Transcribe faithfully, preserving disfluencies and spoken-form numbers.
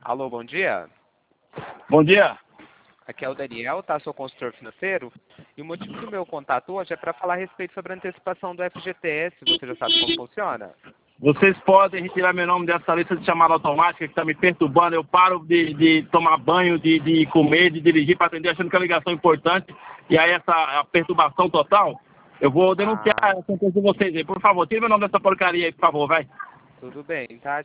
Alô, bom dia. Bom dia. Aqui é o Daniel, tá? Sou consultor financeiro. E o motivo do meu contato hoje é para falar a respeito sobre a antecipação do F G T S. Você já sabe como funciona? Vocês podem retirar meu nome dessa lista de chamada automática que está me perturbando. Eu paro de, de tomar banho, de, de comer, de dirigir para atender, achando que é uma ligação importante. E aí essa a perturbação total, eu vou denunciar Ah, essa coisa de vocês aí. Por favor, tire meu nome dessa porcaria aí, por favor, vai. tudo bem, tá?